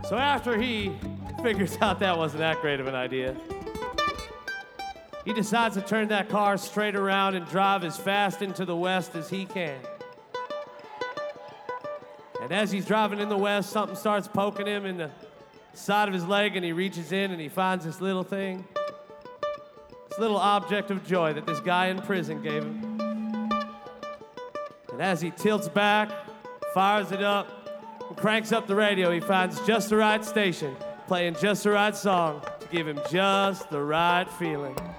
So after he figures out that wasn't that great of an idea, he decides to turn that car straight around and drive as fast into the west as he can. And as he's driving in the west, something starts poking him in the side of his leg, and he reaches in and he finds this little thing, this little object of joy that this guy in prison gave him. And as he tilts back, fires it up, and cranks up the radio, he finds just the right station, playing just the right song to give him just the right feeling.